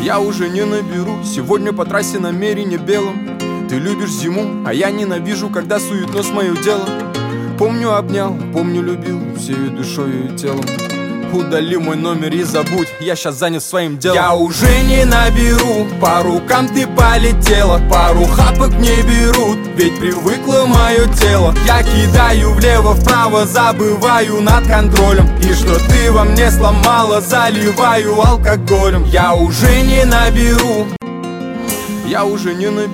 Я уже не наберу, сегодня по трассе намерение белым. Ты любишь зиму, а я ненавижу, когда сует нос мое дело. Помню обнял, помню любил, всею душою и телом. Удали мой номер и забудь, я щас занят своим делом. Я уже не наберу, по рукам ты полетела. Пару хапок не берут, ведь привыкло мое тело. Я кидаю влево-вправо, забываю над контролем. И что ты во мне сломала, заливаю алкоголем. Я уже не наберу, я уже не наберу.